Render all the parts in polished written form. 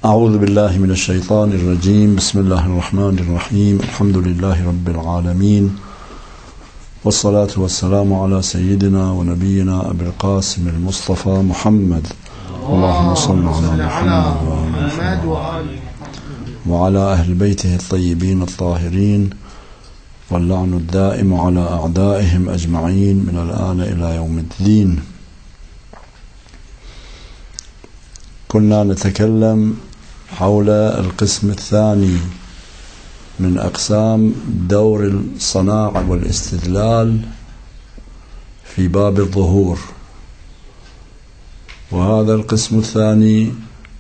أعوذ بالله من الشيطان الرجيم. بسم الله الرحمن الرحيم. الحمد لله رب العالمين، والصلاة والسلام على سيدنا ونبينا أبي القاسم المصطفى محمد. اللهم صل على محمد وعلى أهل بيته الطيبين الطاهرين، واللعن الدائم على أعدائهم أجمعين من الآن إلى يوم الدين. كنا نتكلم حول القسم الثاني من أقسام دور الصناعة والاستدلال في باب الظهور، وهذا القسم الثاني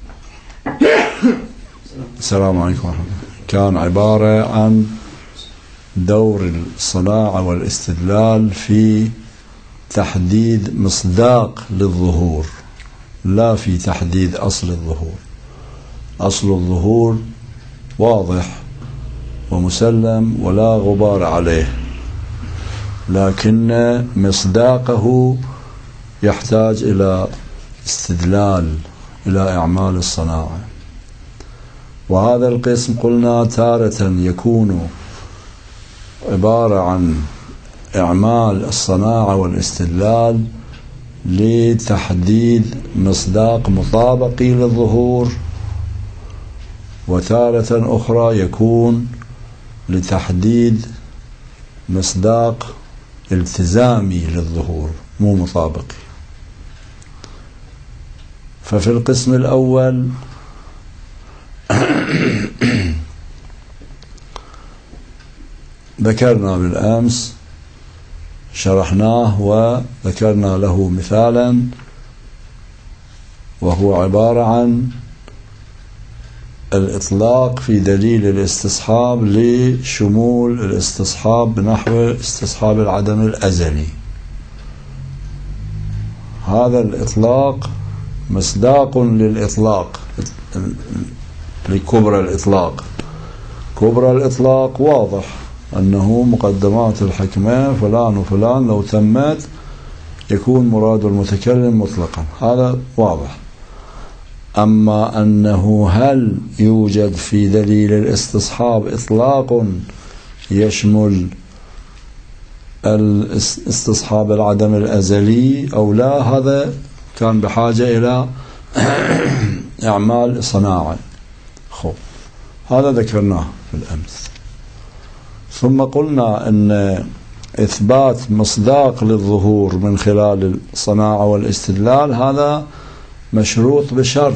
السلام عليكم ورحمة الله كان عبارة عن دور الصناعة والاستدلال في تحديد مصداق للظهور، لا في تحديد أصل الظهور. أصل الظهور واضح ومسلم ولا غبار عليه، لكن مصداقه يحتاج إلى استدلال، إلى إعمال الصناعة. وهذا القسم قلنا تارة يكون عبارة عن إعمال الصناعة والاستدلال لتحديد مصداق مطابقي للظهور، وتارة أخرى يكون لتحديد مصداق التزامي للظهور مو مطابقي. ففي القسم الأول ذكرنا بالأمس، شرحناه وذكرنا له مثالا، وهو عبارة عن الإطلاق في دليل الاستصحاب لشمول الاستصحاب بنحو استصحاب العدم الأزلي. هذا الإطلاق مصداق للإطلاق، لكبرى الإطلاق. كبرى الإطلاق واضح أنه مقدمات الحكمة فلان وفلان لو تمت يكون مراد المتكلم مطلقا، هذا واضح. أما أنه هل يوجد في دليل الاستصحاب إطلاق يشمل الاستصحاب العدم الأزلي أو لا، هذا كان بحاجة إلى إعمال صناعة. هذا ذكرناه في الأمس. ثم قلنا أن إثبات مصداق للظهور من خلال الصناعة والاستدلال هذا مشروط بشرط.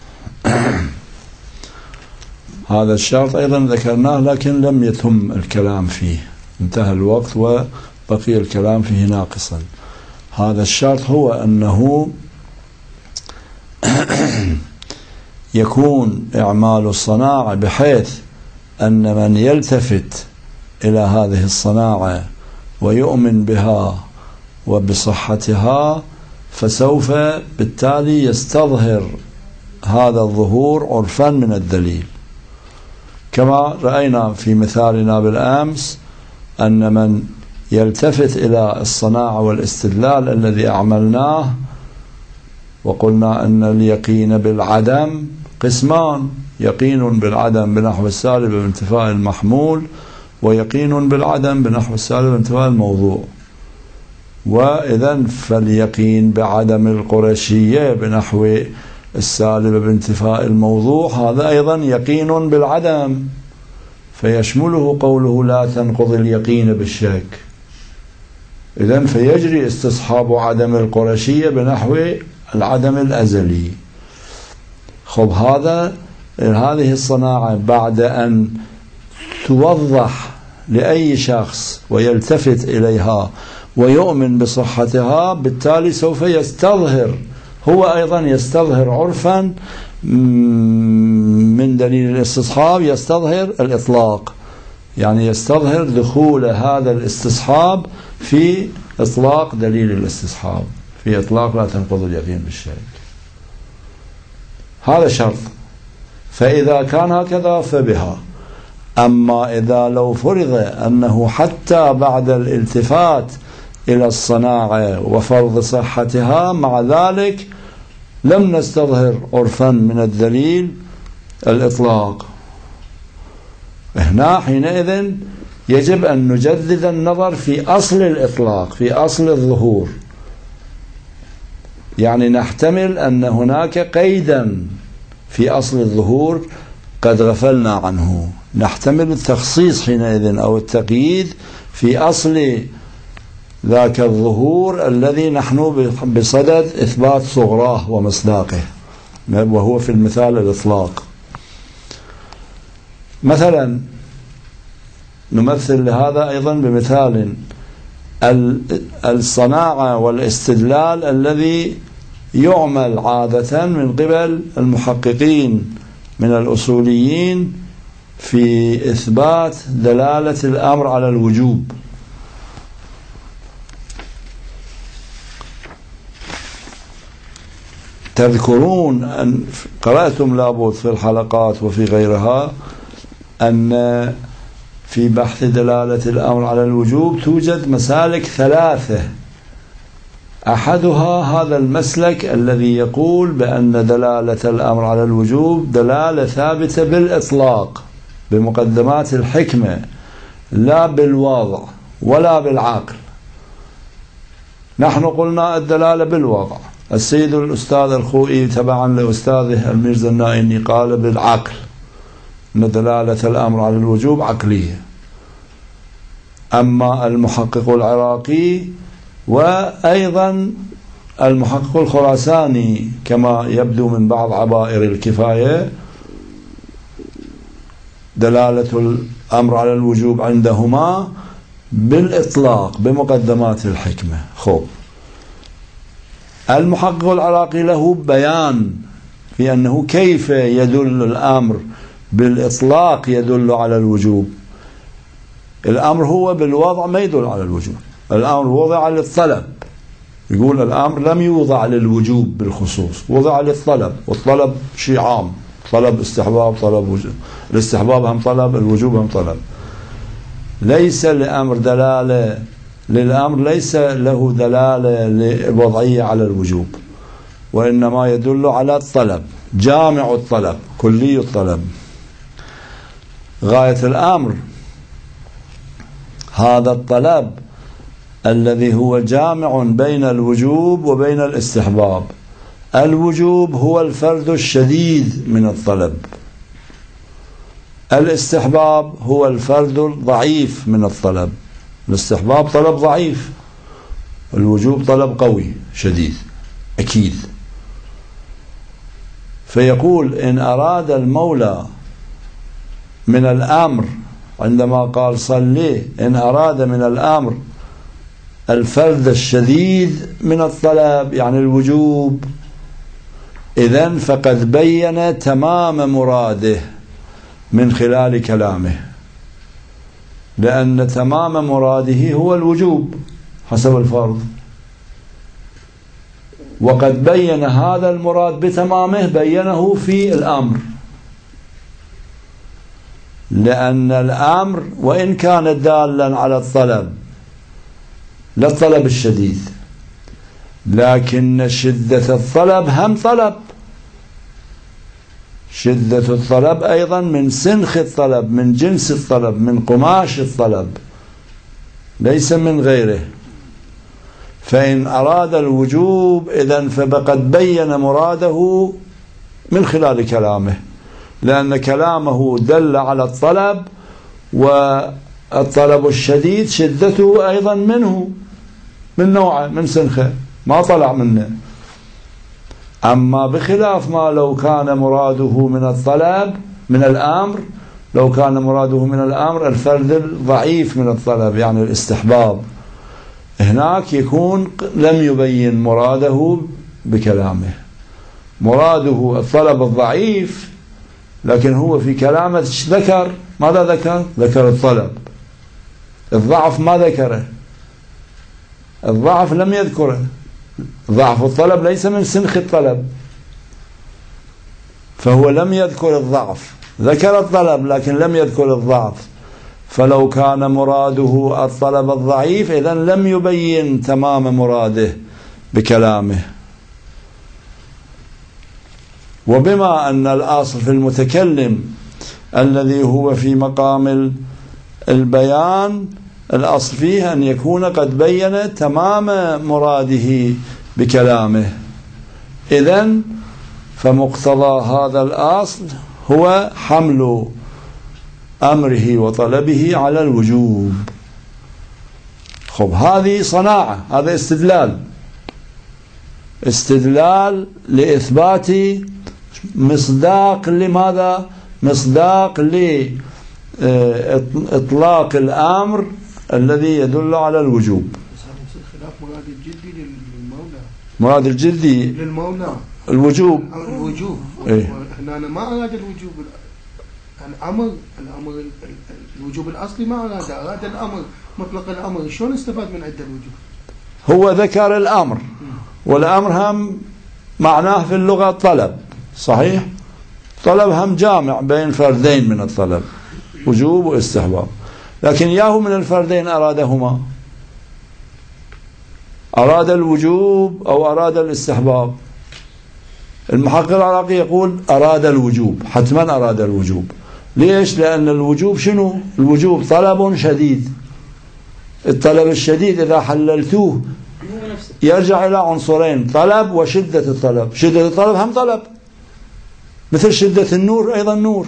هذا الشرط أيضا ذكرناه لكن لم يتم الكلام فيه، انتهى الوقت وبقي الكلام فيه ناقصا. هذا الشرط هو أنه يكون إعمال الصناعة بحيث أن من يلتفت إلى هذه الصناعة ويؤمن بها وبصحتها فسوف بالتالي يستظهر هذا الظهور عرفا من الدليل، كما رأينا في مثالنا بالأمس أن من يلتفت إلى الصناعة والاستدلال الذي أعملناه، وقلنا أن اليقين بالعدم قسمان: يقين بالعدم بنحو السالب بانتفاء المحمول، ويقين بالعدم بنحو السالب بانتفاء الموضوع. وإذن فاليقين بعدم القرشية بنحو السالب بانتفاء الموضوع هذا أيضا يقين بالعدم، فيشمله قوله لا تنقض اليقين بالشك. إذن فيجري استصحاب عدم القرشية بنحو العدم الأزلي. هذه الصناعة بعد أن توضح لأي شخص ويلتفت إليها ويؤمن بصحتها، بالتالي سوف يستظهر، هو أيضا يستظهر عرفا من دليل الاستصحاب، يستظهر الإطلاق، يعني يستظهر دخول هذا الاستصحاب في إطلاق دليل الاستصحاب، في إطلاق لا تنقض اليقين بالشك. هذا شرط. فإذا كان هكذا فبها. أما إذا لو فرض أنه حتى بعد الالتفات إلى الصناعة وفرض صحتها مع ذلك لم نستظهر عرفا من الدليل، الإطلاق. هنا حينئذ يجب أن نجدد النظر في أصل الإطلاق، في أصل الظهور. يعني نحتمل أن هناك قيدا في أصل الظهور قد غفلنا عنه، نحتمل التخصيص حينئذ أو التقييد في أصل ذاك الظهور الذي نحن بصدد إثبات صغراه ومصداقه، وهو في المثال الإطلاق. مثلا نمثل لهذا أيضا بمثال الصناعة والاستدلال الذي يعمل عادة من قبل المحققين من الأصوليين في إثبات دلالة الأمر على الوجوب. تذكرون أن قرأتم لابد في الحلقات وفي غيرها أن في بحث دلالة الأمر على الوجوب توجد مسالك ثلاثة. أحدها هذا المسلك الذي يقول بأن دلالة الأمر على الوجوب دلالة ثابتة بالإطلاق بمقدمات الحكمة، لا بالوضع ولا بالعقل. نحن قلنا الدلالة بالوضع، السيد الأستاذ الخوئي تبعا لأستاذه الميرزا النائني قال بالعقل، أن دلالة الأمر على الوجوب عقلية. أما المحقق العراقي وأيضا المحقق الخراساني كما يبدو من بعض عبائر الكفاية دلالة الأمر على الوجوب عندهما بالإطلاق بمقدمات الحكمة. خب المحقق العراقي له بيان في أنه كيف يدل الأمر بالإطلاق يدل على الوجوب. الأمر هو بالوضع ما يدل على الوجوب، الأمر وضع للطلب، يقول الأمر لم يوضع للوجوب بالخصوص، وضع للطلب، والطلب شيء عام، طلب استحباب طلب وجوب، الاستحباب هم طلب، الوجوب هم طلب. ليس لأمر دلالة للأمر ليس له دلالة وضعية على الوجوب، وإنما يدل على الطلب، جامع الطلب، كلي الطلب. غاية الأمر هذا الطلب الذي هو جامع بين الوجوب وبين الاستحباب. الوجوب هو الفرد الشديد من الطلب، الاستحباب هو الفرد الضعيف من الطلب. الاستحباب طلب ضعيف، الوجوب طلب قوي شديد أكيد. فيقول إن أراد المولى من الأمر عندما قال صلي، إن أراد من الأمر الفرد الشديد من الطلب يعني الوجوب، إذن فقد بين تمام مراده من خلال كلامه، لأن تمام مراده هو الوجوب حسب الفرض، وقد بين هذا المراد بتمامه بينه في الأمر، لأن الأمر وإن كان دالا على الطلب لا الطلب الشديد، لكن شدة الطلب هم طلب، شدة الطلب أيضا من سنخ الطلب، من جنس الطلب، من قماش الطلب، ليس من غيره. فإن أراد الوجوب إذن فقد بين مراده من خلال كلامه، لأن كلامه دل على الطلب، والطلب الشديد شدته أيضا منه، من نوعه، من سنخه، ما طلع منه. أما بخلاف ما لو كان مراده من الطلب من الأمر، لو كان مراده من الأمر الفرد الضعيف من الطلب يعني الاستحباب، هناك يكون لم يبين مراده بكلامه، مراده الطلب الضعيف، لكن هو في كلامه ذكر ماذا ذكر؟ ذكر الطلب. الضعف ما ذكره، الضعف لم يذكره، ضعف الطلب ليس من سنخ الطلب، فهو لم يذكر الضعف، ذكر الطلب لكن لم يذكر الضعف. فلو كان مراده الطلب الضعيف إذن لم يبين تمام مراده بكلامه. وبما أن الأصل في المتكلم الذي هو في مقام البيان الأصل فيه أن يكون قد بين تمام مراده بكلامه، إذن فمقتضى هذا الأصل هو حمل أمره وطلبه على الوجوب. خب هذه صناعة، هذا استدلال لإثبات مصداق. لماذا؟ مصداق لإطلاق الأمر الذي يدل على الوجوب. مراد الجدي للمولى الوجوب. إيه؟ هنا أنا ما أراد الوجوب، الأمر الوجوب الأصلي ما أراد الأمر مطلق الأمر. شلون استفاد من عدة الوجوب؟ هو ذكر الأمر، والأمر هم معناه في اللغة طلب، صحيح؟ طلب هم جامع بين فردين من الطلب، وجوب واستحباب، لكن ياهو من الفردين أرادهما، أراد الوجوب أو أراد الاستحباب. المحقق العراقي يقول أراد الوجوب، حتما أراد الوجوب. ليش؟ لأن الوجوب شنو؟ الوجوب طلب شديد. الطلب الشديد إذا حللتوه يرجع إلى عنصرين، طلب وشدة الطلب. شدة الطلب هم طلب، مثل شدة النور أيضا نور.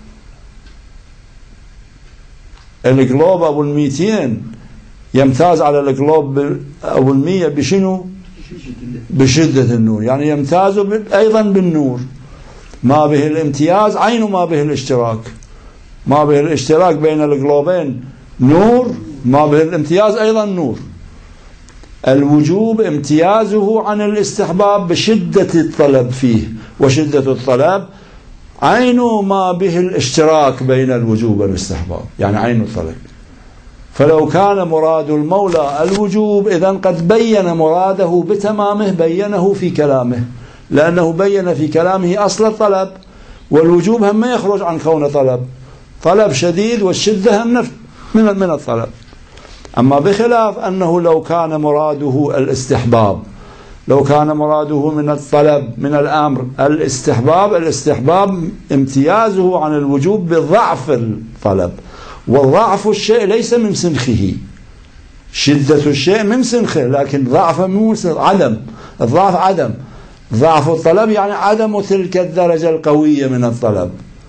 الجلوب أبو 200 يمتاز على الجلوب أبو 100 بشنو؟ بشدة النور، يعني يمتاز أيضا بالنور. ما به الامتياز عين ما به الاشتراك، ما به الاشتراك بين الجلوبين نور، ما به الامتياز أيضا نور. الوجوب امتيازه عن الاستحباب بشدة الطلب فيه، وشدة الطلب عين ما به الاشتراك بين الوجوب والاستحباب، يعني عين الطلب. فلو كان مراد المولى الوجوب إذن قد بين مراده بتمامه، بينه في كلامه، لأنه بين في كلامه أصل الطلب. والوجوب هم ما يخرج عن كون طلب شديد، والشدة هم من الطلب. أما بخلاف أنه لو كان مراده الاستحباب، لو كان مراده من الطلب من الأمر الاستحباب امتيازه عن الوجوب بضعف الطلب، والضعف الشيء ليس من سنخه، شدة الشيء من سنخه، لكن ضعف مو عدم. الضعف عدم، ضعف الطلب يعني عدم تلك الدرجة القوية من الطلب.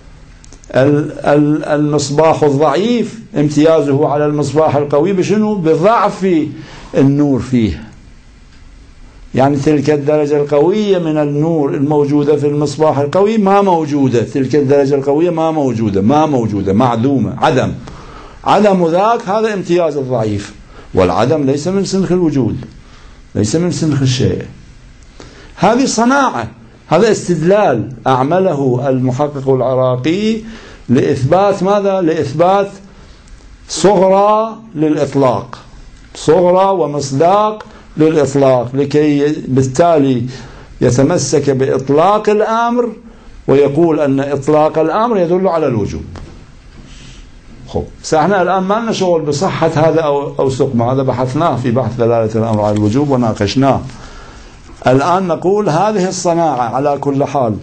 المصباح الضعيف امتيازه على المصباح القوي بشنو؟ بضعف النور فيه، يعني تلك الدرجة القوية من النور الموجودة في المصباح القوي ما موجودة، تلك الدرجة القوية ما موجودة، معدومة، عدم ذاك، هذا امتياز الضعيف. والعدم ليس من سنخ الوجود، ليس من سنخ الشيء. هذه صناعة، هذا استدلال أعمله المحقق العراقي لإثبات ماذا؟ لإثبات صغرى للإطلاق، صغرى ومصداق للإطلاق، لكي بالتالي يتمسك بإطلاق الأمر ويقول أن إطلاق الأمر يدل على الوجوب. خب ساحنا الآن ما لنا شغل بصحة هذا أو سقمه، هذا بحثناه في بحث دلالة الأمر على الوجوب وناقشناه. الآن نقول هذه الصناعة على كل حال،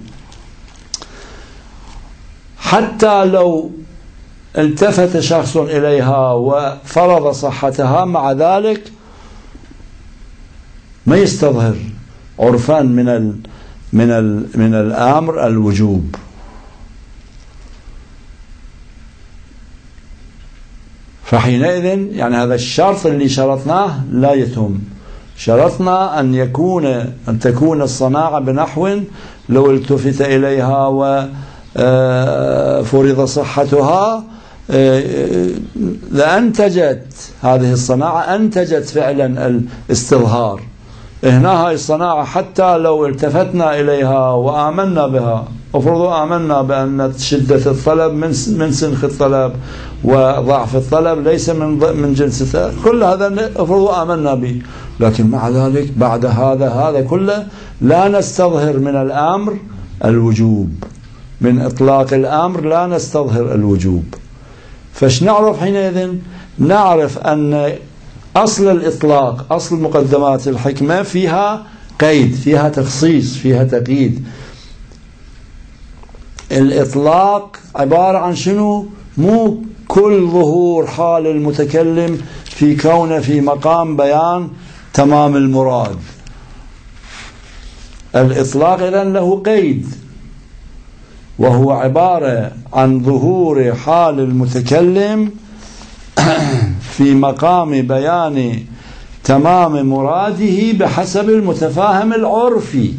حتى لو التفت شخص إليها وفرض صحتها، مع ذلك ما يستظهر عرفا من الأمر الوجوب. فحينئذ يعني هذا الشرط اللي شرطناه لا يتم. شرطنا أن تكون الصناعة بنحو لو التفت إليها وفرض صحتها لأنتجت هذه الصناعة، أنتجت فعلا الاستظهار. هنا هاي الصناعة حتى لو التفتنا إليها وآمنا بها، افرضوا آمنا بأن شدة الطلب من سنخ الطلب وضعف الطلب ليس من جنس، كل هذا افرضوا آمنا به، لكن مع ذلك بعد هذا كله لا نستظهر من الأمر الوجوب، من إطلاق الأمر لا نستظهر الوجوب. فاش نعرف حينئذ؟ نعرف أن أصل الإطلاق، أصل مقدمات الحكمة فيها قيد، فيها تخصيص، فيها تقييد. الإطلاق عبارة عن شنو؟ مو كل ظهور حال المتكلم في كونه في مقام بيان تمام المراد. الإطلاق إذن له قيد، وهو عبارة عن ظهور حال المتكلم في مقام بيان تمام مراده بحسب المتفاهم العرفي،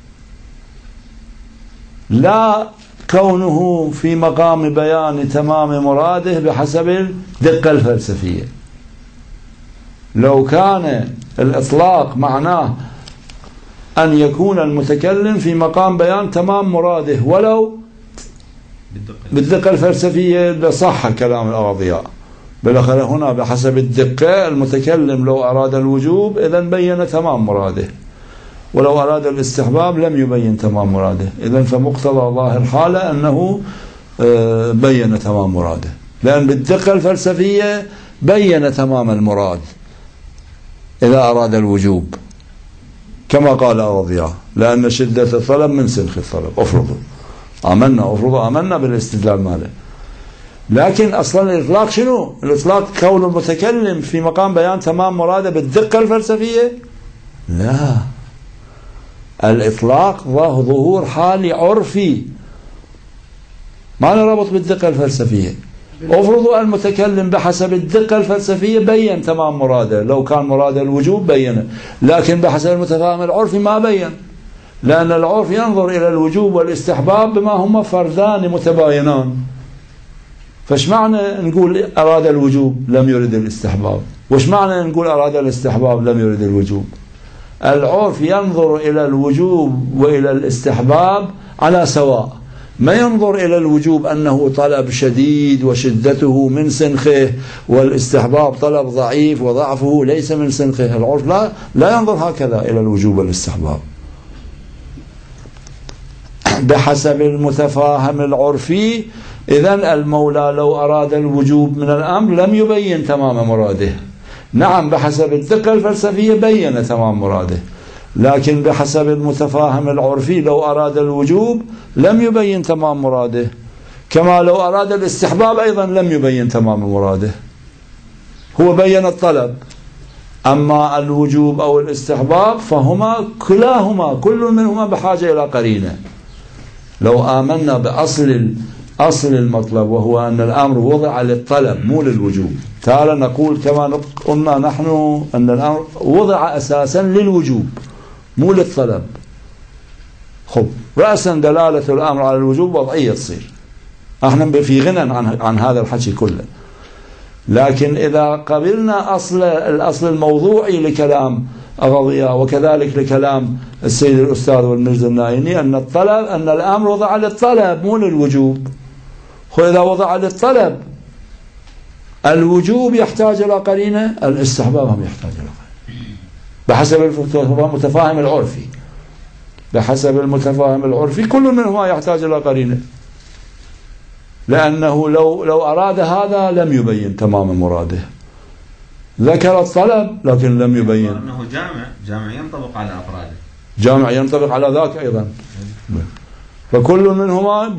لا كونه في مقام بيان تمام مراده بحسب الدقة الفلسفية. لو كان الإطلاق معناه أن يكون المتكلم في مقام بيان تمام مراده ولو بالدقة الفلسفية لصح كلام الأغضياء. بالأخير هنا بحسب الدقة المتكلم لو أراد الوجوب إذن بين تمام مراده، ولو أراد الاستحباب لم يبين تمام مراده. إذن فمقتضى ظاهر الحالة أنه بين تمام مراده، لأن بالدقة الفلسفية بين تمام المراد إذا أراد الوجوب كما قال الأغضياء، لأن شدة الطلب من سنخ الطلب. أفرضوا آمنا بالاستدلال ماله. لكن أصلا الإطلاق شنو؟ الإطلاق كون المتكلم في مقام بيان تمام مراده بالدقة الفلسفية؟ لا، الإطلاق ظهور حالي عرفي ما له ربط بالدقة الفلسفية. أفرضوا المتكلم بحسب الدقة الفلسفية بين تمام مراده، لو كان مراده الوجوب بينه، لكن بحسب المتفاهم العرفي ما بين، لأن العرف ينظر إلى الوجوب والاستحباب بما هما فردان متباينان. فاش معنى نقول أراد الوجوب لم يرد الاستحباب؟ وش معنى نقول أراد الاستحباب لم يرد الوجوب؟ العرف ينظر إلى الوجوب وإلى الاستحباب على سواء، ما ينظر إلى الوجوب أنه طلب شديد وشدته من سنخه، والاستحباب طلب ضعيف وضعفه ليس من سنخه. العرف لا ينظر هكذا إلى الوجوب والاستحباب. بحسب المتفاهم العرفي إذن المولى لو أراد الوجوب من الأمر لم يبين تمام مراده. نعم بحسب الدقة الفلسفية بين تمام مراده، لكن بحسب المتفاهم العرفي لو أراد الوجوب لم يبين تمام مراده، كما لو أراد الاستحباب أيضا لم يبين تمام مراده. هو بين الطلب، أما الوجوب أو الاستحباب فهما كلاهما كل منهما بحاجة إلى قرينة. لو آمنا أصل المطلب وهو أن الأمر وضع للطلب مو للوجوب، تعالى نقول كما قلنا نحن أن الأمر وضع أساسا للوجوب مو للطلب. خب رأسا دلالة الأمر على الوجوب وضعية تصير، احنا في غنى عن هذا الحكي كله. لكن إذا قبلنا الأصل الموضوعي لكلام الأغضياء وكذلك لكلام السيد الأستاذ والمجد النايني أن الأمر وضع للطلب مو للوجوب، وإذا وضع للطلب الوجوب يحتاج إلى قرينة، الاستحباب هم يحتاج إلى قرينة بحسب المتفاهم العرفي. بحسب المتفاهم العرفي كل منهما يحتاج إلى قرينة، لأنه لو أراد هذا لم يبين تمام مراده. ذكر الطلب لكن لم يبين أنه جامع ينطبق على أفراده، جامع ينطبق على ذاك أيضا. فكل منهما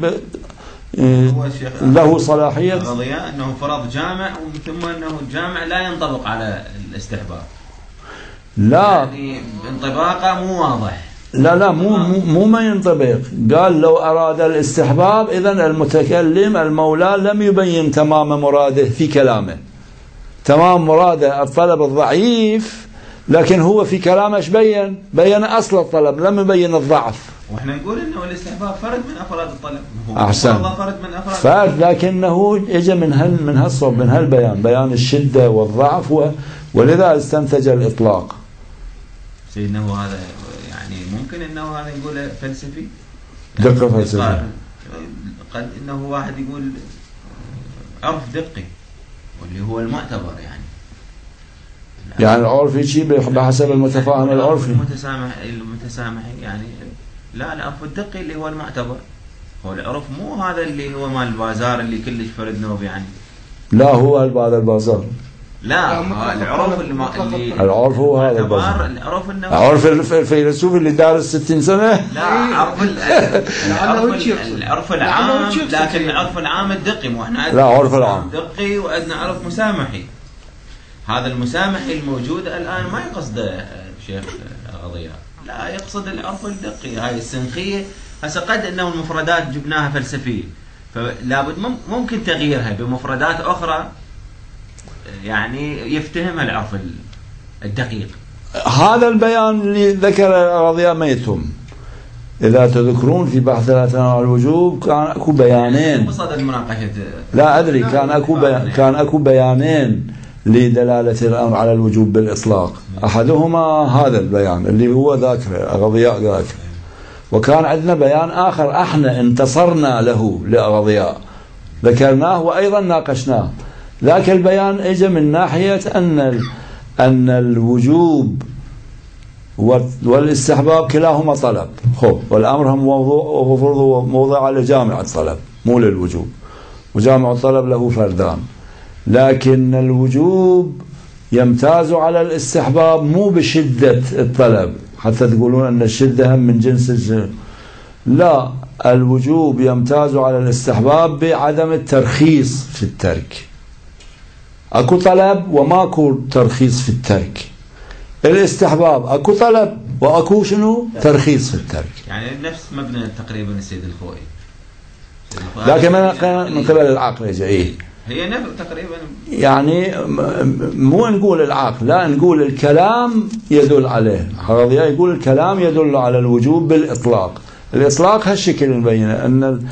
له صلاحية. القضية أنه فرض جامع، ثم أنه الجامع لا ينطبق على الاستحباب، لا يعني انطباقه مو واضح. لا مو ما ينطبق. قال لو أراد الاستحباب إذن المتكلم المولى لم يبين تمام مراده في كلامه. تمام مراده الطلب الضعيف، لكن هو في كلامه ايش بين أصل الطلب، لم يبين الضعف. واحنا نقول انه الاستحباب فرد من افراد الطلب، احسن فرد من افراد فرد، لكنه اجى من هالصوب، من هالبيان، بيان الشدة والضعف، ولذا استنتج الإطلاق. سيدنا هذا يعني ممكن انه هذا يقول فلسفي، دقة فلسفي. قد انه واحد يقول عرف دقي واللي هو المعتبر، يعني العرفي شيء بحسب المتفاهم العرفي، المتسامح يعني لا العرف الدقي اللي هو المعتبر. هو العرف مو هذا اللي هو مال البازار اللي كلش فرد نوب، يعني لا هو هذا البازار. لا العرف العرف هو هذا العرف الفيلسوف اللي دارس 60 سنة. لا العرف العام، لكن العرف العام الدقي، مو احنا لا عرف العام دقي وعندنا عرف مسامحي. هذا المسامحي الموجود الآن ما يقصده شيخ ضياء، لا يقصد العرف الدقي. هاي السنخية هسه قد انه المفردات جبناها فلسفية، فلابد ممكن تغييرها بمفردات أخرى يعني يفتهمها العرف الدقيق. هذا البيان اللي ذكر ضياء ما يتم. إذا تذكرون في بحث الأتناع الوجوب كان أكو بيانين بصدد مناقشة. لا أدري، كان أكو بيانين لدلالة الأمر على الوجوب بالإطلاق. أحدهما هذا البيان اللي هو ذاكر ضياء ذاكر، وكان عندنا بيان آخر احنا انتصرنا له لأغضياء ذكرناه وأيضا ناقشناه. ذاك البيان اجى من ناحية أن الوجوب والاستحباب كلاهما طلب، والأمر هم موضوع لجامع الطلب مو للوجوب، وجامع الطلب له فردان، لكن الوجوب يمتاز على الاستحباب مو بشدة الطلب حتى تقولون أن الشدة هم من جنس الشيء. لا، الوجوب يمتاز على الاستحباب بعدم الترخيص في الترك. أكو طلب وماكو ترخيص في الترك. الاستحباب أكو طلب وأكو شنو ترخيص في الترك. يعني نفس مبنى تقريبا السيد الخوئي، لكن من قبل العقل يجي هي نفس تقريبا، يعني مو نقول العقل، لا نقول الكلام يدل عليه. الضياء يقول الكلام يدل على الوجوب بالإطلاق. الإطلاق هالشكل نبينه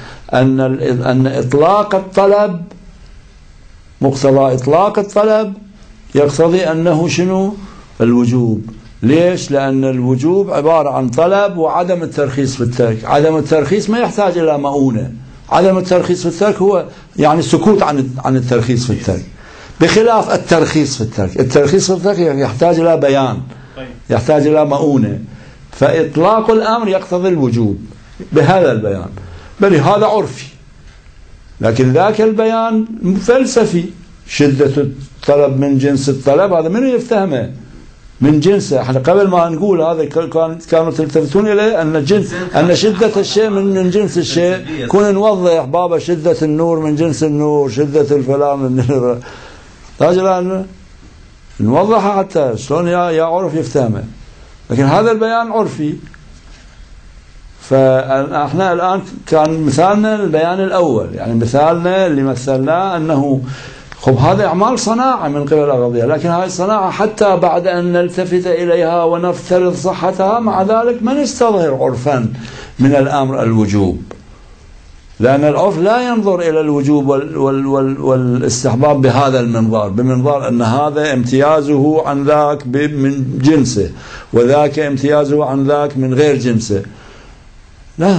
أن إطلاق الطلب، مقتضى إطلاق الطلب يقتضي أنه شنو الوجوب. ليش؟ لأن الوجوب عبارة عن طلب وعدم الترخيص في الترك. عدم الترخيص ما يحتاج إلى مؤونة. عدم الترخيص في الترك هو يعني السكوت عن الترخيص في الترك، بخلاف الترخيص في الترك. الترخيص في الترك يحتاج إلى بيان، يحتاج إلى مؤونة، فإطلاق الأمر يقتضي الوجوب بهذا البيان. بل هذا عرفي، لكن ذاك البيان فلسفي. شدة الطلب من جنس الطلب، هذا منو يفتهمه؟ من جنسه. احنا قبل ما نقول هذا كانوا تلتفتون اليه ان شدة الشيء من جنس الشيء. كنا نوضح بابا شدة النور من جنس النور، شدة الفلان من رجل نوضحها حتى شلون يا عرف يفتهمه. لكن هذا البيان عرفي. فاحنا الان كان مثالنا البيان الاول، يعني مثالنا اللي مثلناه انه هذا أعمال صناعة من قبل الأغضية، لكن هذه الصناعة حتى بعد أن نلتفت إليها ونفترض صحتها مع ذلك ما نستظهر عرفا من الأمر الوجوب، لأن العرف لا ينظر إلى الوجوب والاستحباب بهذا المنظار، بمنظار أن هذا امتيازه عن ذاك من جنسه وذاك امتيازه عن ذاك من غير جنسه. لا.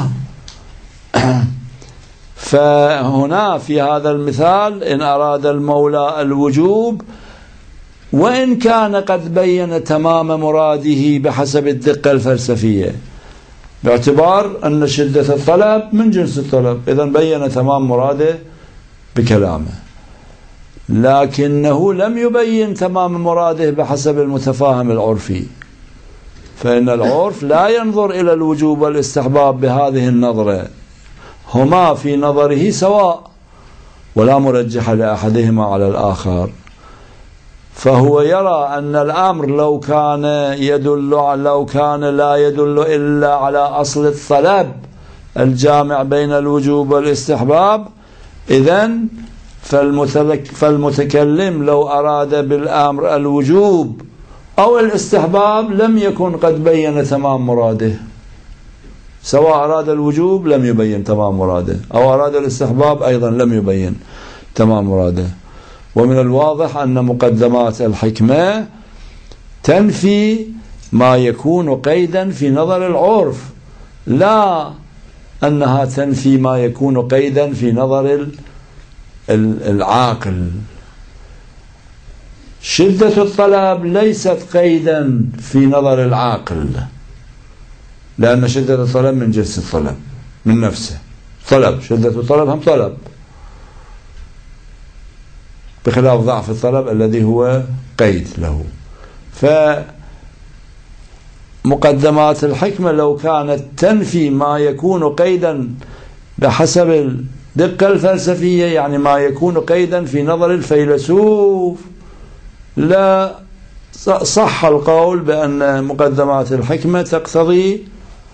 فهنا في هذا المثال إن أراد المولى الوجوب وإن كان قد بين تمام مراده بحسب الدقة الفلسفية، باعتبار أن شدة الطلب من جنس الطلب، إذن بين تمام مراده بكلامه، لكنه لم يبين تمام مراده بحسب المتفاهم العرفي. فإن العرف لا ينظر إلى الوجوب والاستحباب بهذه النظرة، هما في نظره سواء ولا مرجح لأحدهما على الآخر. فهو يرى أن الأمر لو كان لا يدل إلا على أصل الطلب الجامع بين الوجوب والاستحباب، إذن فالمتكلم لو أراد بالأمر الوجوب أو الاستحباب لم يكن قد بين تمام مراده، سواء أراد الوجوب لم يبين تمام مراده أو أراد الاستحباب أيضا لم يبين تمام مراده. ومن الواضح أن مقدمات الحكمة تنفي ما يكون قيدا في نظر العرف، لا أنها تنفي ما يكون قيدا في نظر العاقل. شدة الطلب ليست قيدا في نظر العاقل، لأن شدة الطلب من جنس الطلب من نفسه. طلب، شدة الطلب هم طلب. بخلاف ضعف الطلب الذي هو قيد له. فمقدمات الحكمة لو كانت تنفي ما يكون قيدا بحسب الدقة الفلسفية، يعني ما يكون قيدا في نظر الفيلسوف، لا صح القول بأن مقدمات الحكمة تقتضي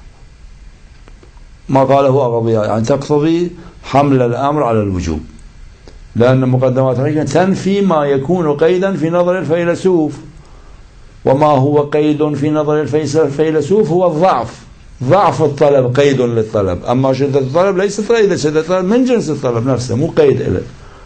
ما قاله أغضياء، يعني تقتضي حمل الأمر على الوجوب، لأن مقدمات الحكمة تنفي ما يكون قيدا في نظر الفيلسوف، وما هو قيد في نظر الفيلسوف هو الضعف، ضعف الطلب قيد للطلب، أما شدة الطلب ليست قيدا، شدة الطلب من جنس الطلب نفسه مو قيد له.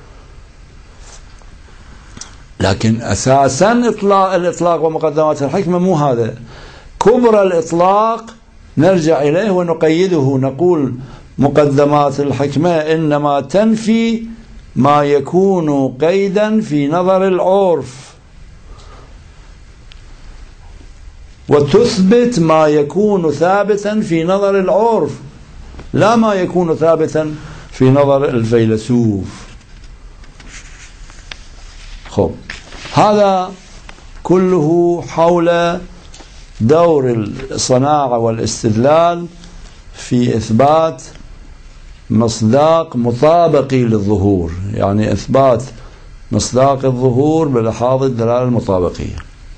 لكن أساسا الإطلاق ومقدمات الحكمة مو هذا، كبر الإطلاق نرجع إليه ونقيده، نقول مقدمات الحكمة إنما تنفي ما يكون قيدا في نظر العرف، وتثبت ما يكون ثابتا في نظر العرف، لا ما يكون ثابتا في نظر الفيلسوف. خب، هذا كله حول دور الصناعة والاستدلال في إثبات مصداق مطابقي للظهور، يعني إثبات مصداق الظهور بلحاظ الدلالة المطابقية.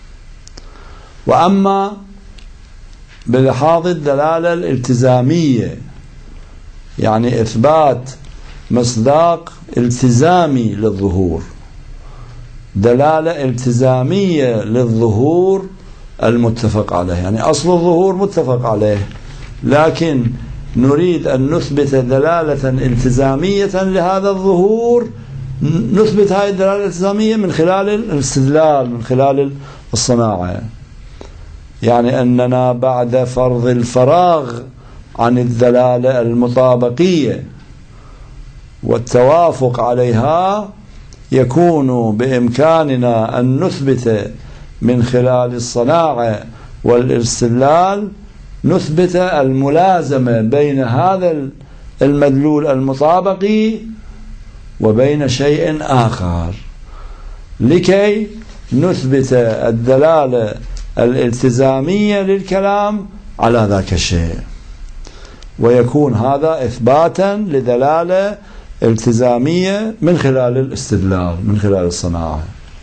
وأما بلحاظ الدلالة الالتزامية، يعني إثبات مصداق التزامي للظهور، دلالة التزامية للظهور المتفق عليه، يعني أصل الظهور متفق عليه، لكن نريد أن نثبت دلالة التزامية لهذا الظهور، نثبت هذه الدلالة الالتزامية من خلال الاستدلال، من خلال الصناعة، يعني أننا بعد فرض الفراغ عن الدلالة المطابقية والتوافق عليها يكون بإمكاننا أن نثبت من خلال الصناعة والاستدلال، نثبت الملازمة بين هذا المدلول المطابقي وبين شيء آخر، لكي نثبت الدلالة الالتزامية للكلام على ذاك الشيء، ويكون هذا إثباتا لدلالة التزامية من خلال الاستدلال، من خلال الصناعة.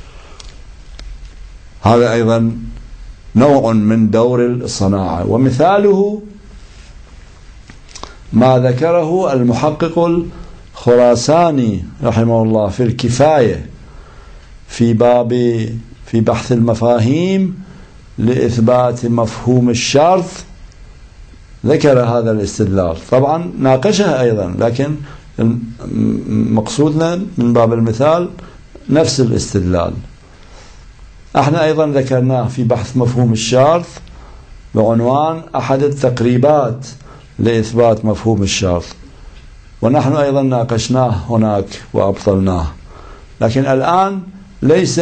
هذا أيضا نوع من دور الصناعة، ومثاله ما ذكره المحقق الخراساني رحمه الله في الكفاية في بحث المفاهيم لإثبات مفهوم الشرط، ذكر هذا الاستدلال، طبعا ناقشها أيضا، لكن مقصودنا من باب المثال نفس الاستدلال. احنا ايضا ذكرناه في بحث مفهوم الشرط بعنوان احد التقريبات لاثبات مفهوم الشرط، ونحن ايضا ناقشناه هناك وابطلناه، لكن الان ليس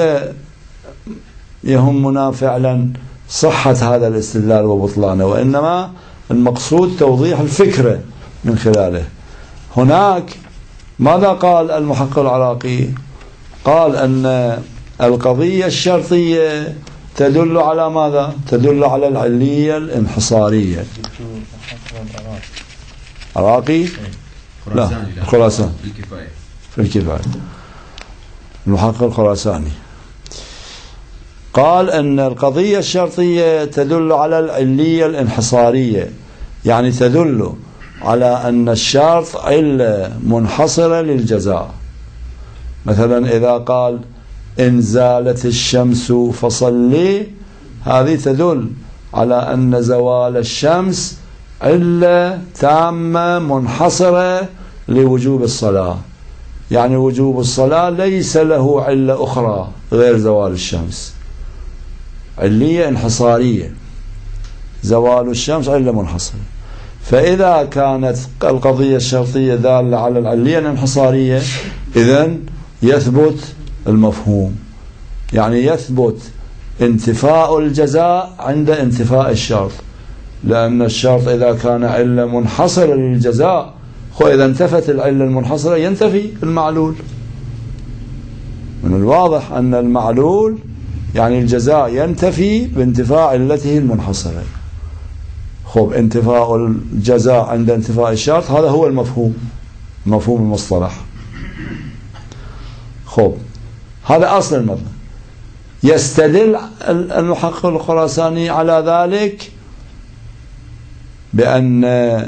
يهمنا فعلا صحة هذا الاستدلال وبطلانه، وانما المقصود توضيح الفكرة من خلاله. هناك ماذا قال المحقق العراقي؟ قال أن القضية الشرطية تدل على ماذا؟ تدل على العلية الانحصارية. عراقي؟ لا، خراسان في الكفاية المحقق الخراساني قال أن القضية الشرطية تدل على العلية الانحصارية، يعني تدل على أن الشرط علة منحصرة للجزاء. مثلا إذا قال إن زالت الشمس فصلي، هذه تدل على أن زوال الشمس علة تامة منحصرة لوجوب الصلاة، يعني وجوب الصلاة ليس له علة أخرى غير زوال الشمس، علية انحصارية، زوال الشمس علة منحصرة. فإذا كانت القضية الشرطية دالة على العلية الانحصارية، إذن يثبت المفهوم، يعني يثبت انتفاء الجزاء عند انتفاء الشرط، لأن الشرط إذا كان علة منحصرة للجزاء، إذا انتفت العلة المنحصرة ينتفي المعلول. من الواضح أن المعلول يعني الجزاء ينتفي بانتفاء علته المنحصرة. خب انتفاء الجزاء عند انتفاء الشرط، هذا هو المفهوم المصطلح. خب هذا أصل المطلب. يستدل المحقق الخراساني على ذلك بأن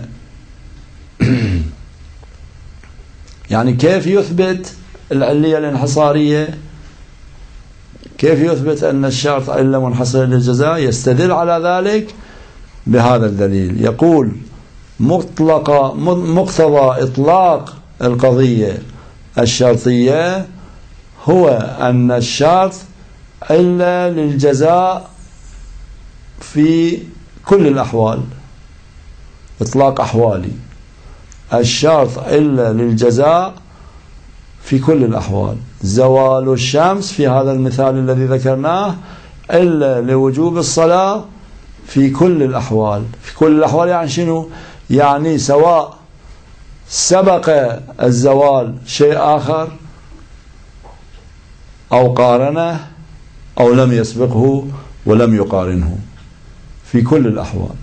يعني كيف يثبت العلية الانحصارية، كيف يثبت أن الشرط علة منحصرة للجزاء؟ يستدل على ذلك بهذا الدليل. يقول مقتضى إطلاق القضية الشرطية هو أن الشرط علة للجزاء في كل الأحوال. إطلاق أحوالي، الشرط علة للجزاء في كل الأحوال. زوال الشمس في هذا المثال الذي ذكرناه علة لوجوب الصلاة في كل الأحوال. في كل الأحوال يعني شنو؟ يعني سواء سبق الزوال شيء آخر أو قارنه أو لم يسبقه ولم يقارنه، في كل الأحوال.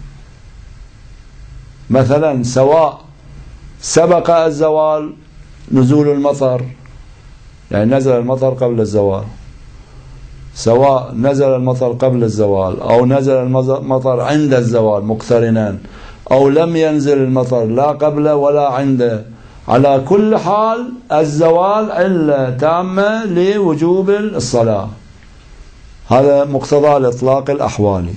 مثلا سواء سبق الزوال نزول المطر، يعني نزل المطر قبل الزوال، سواء نزل المطر قبل الزوال أو نزل المطر عند الزوال مقترنان، أو لم ينزل المطر لا قبل ولا عنده، على كل حال الزوال علة تامة لوجوب الصلاة. هذا مقتضى الإطلاق الأحوالي.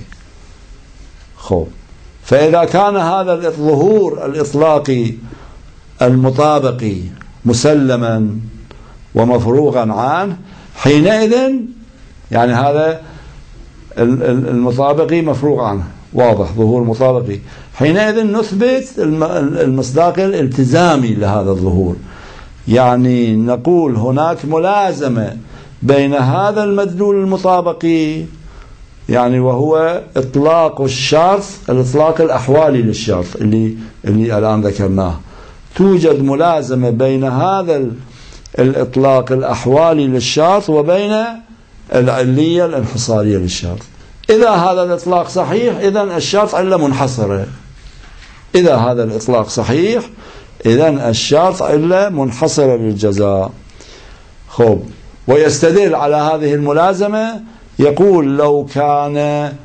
خب فإذا كان هذا الظهور الإطلاقي المطابقي مسلما ومفروغا عنه، حينئذ يعني هذا المطابقي مفروغ عنه، واضح، ظهور مطابقي، حينئذ نثبت المصداق الالتزامي لهذا الظهور. يعني نقول هناك ملازمة بين هذا المدلول المطابقي، يعني وهو إطلاق الشرط، الإطلاق الأحوالي للشرط اللي الآن ذكرناه. توجد ملازمة بين هذا الإطلاق الأحوالي للشرط وبين العلية الانحصارية للشرط. إذا هذا الإطلاق صحيح إذن الشرط علة منحصرة. إذا هذا الإطلاق صحيح إذن الشرط علة منحصرة للجزاء. خب ويستدل على هذه الملازمة، يقول لو كان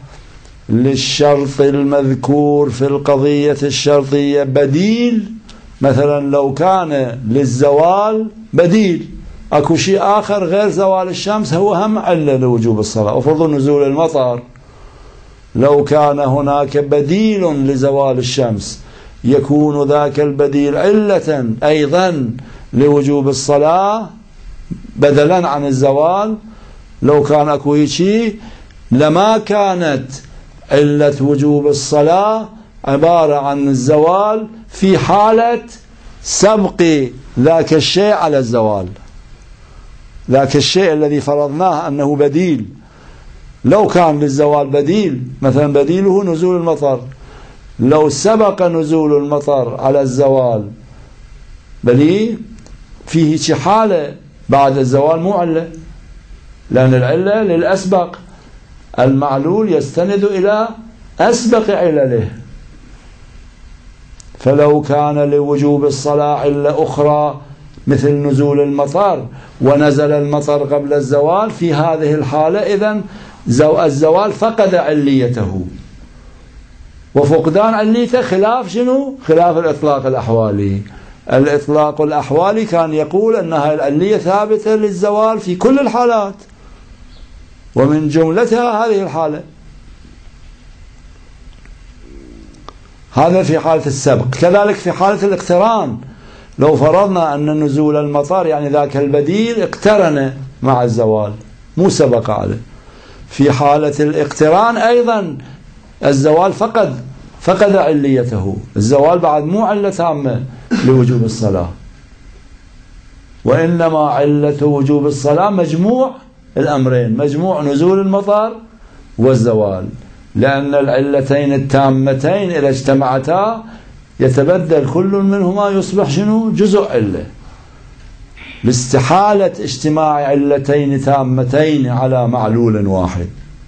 للشرط المذكور في القضية الشرطية بديل، مثلا لو كان للزوال بديل، اكو شيء آخر غير زوال الشمس هو هم علة لوجوب الصلاة، أفرض نزول المطر، لو كان هناك بديل لزوال الشمس يكون ذاك البديل علة أيضا لوجوب الصلاة بدلا عن الزوال. لو كان اكو شيء لما كانت علة وجوب الصلاة عبارة عن الزوال في حالة سبق ذاك الشيء على الزوال، ذاك الشيء الذي فرضناه أنه بديل. لو كان للزوال بديل، مثلا بديله نزول المطر، لو سبق نزول المطر على الزوال بل فيه شي حالة بعد الزوال مو علة، لأن العلة للأسبق، المعلول يستند إلى أسبق علله. فلو كان لوجوب الصلاة علة أخرى مثل نزول المطر ونزل المطر قبل الزوال، في هذه الحالة إذن الزوال فقد عليته، وفقدان عليته خلاف شنو؟ خلاف الإطلاق الأحوالي. الإطلاق الأحوالي كان يقول أنها العلية ثابتة للزوال في كل الحالات، ومن جملتها هذه الحالة. هذا في حالة السبق. كذلك في حالة الاقتران، لو فرضنا أن نزول المطر يعني ذاك البديل اقترن مع الزوال مو سبق عليه، في حالة الاقتران أيضا الزوال فقد عليته. الزوال بعد مو علة تامة لوجوب الصلاة، وإنما علة وجوب الصلاة مجموع الأمرين، مجموع نزول المطر والزوال، لأن العلتين التامتين إذا اجتمعتا يتبدل كل منهما يصبح شنو؟ جزء علة. لاستحالة اجتماع علتين تامتين على معلول واحد.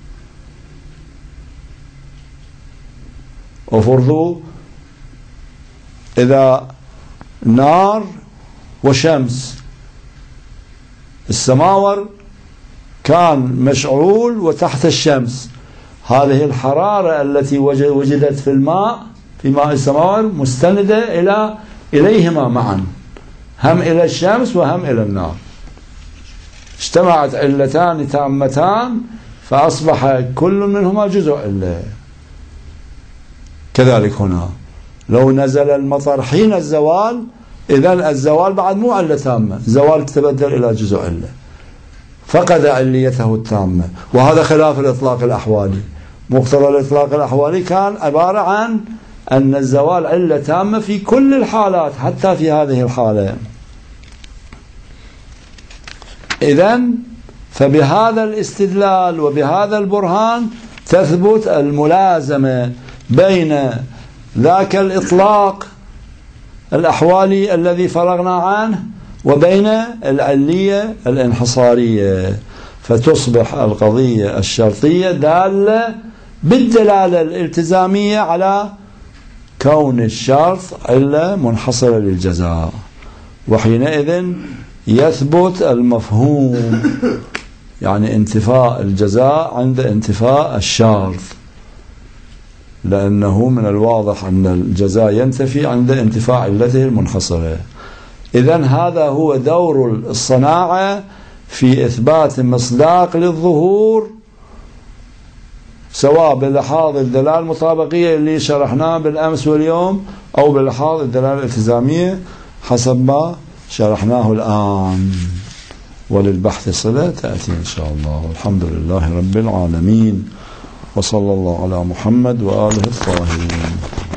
وفرضوا إذا نار وشمس، السماور كان مشعول وتحت الشمس، هذه الحرارة التي وجدت في الماء، في ماء السماور، مستندة إليهما معا، هم إلى الشمس وهم إلى النار. اجتمعت علتان تامتان فأصبح كل منهما جزء علة. كذلك هنا لو نزل المطر حين الزوال، إذن الزوال بعد مو علة تامة، الزوال تتبدل إلى جزء علة، فقد عليته التامة. وهذا خلاف الإطلاق الأحوالي. مقتضى الإطلاق الأحوالي كان عبارة عن أن الزوال علة تامة في كل الحالات حتى في هذه الحالة. إذن فبهذا الاستدلال وبهذا البرهان تثبت الملازمة بين ذاك الإطلاق الأحوالي الذي فرغنا عنه وبين العلية الانحصارية، فتصبح القضية الشرطية دالة بالدلالة الالتزامية على كون الشرط علة منحصرة للجزاء، وحينئذ يثبت المفهوم، يعني انتفاء الجزاء عند انتفاء الشرط، لأنه من الواضح أن الجزاء ينتفي عند انتفاء علته المنحصرة. إذن هذا هو دور الصناعة في إثبات مصداق للظهور، سواء بلحاظ الدلالة المطابقية اللي شرحناه بالأمس واليوم، أو بلحاظ الدلالة الالتزامية حسب ما شرحناه الآن. وللبحث صلة تأتي إن شاء الله. والحمد لله رب العالمين، وصلى الله على محمد وآله الطاهرين.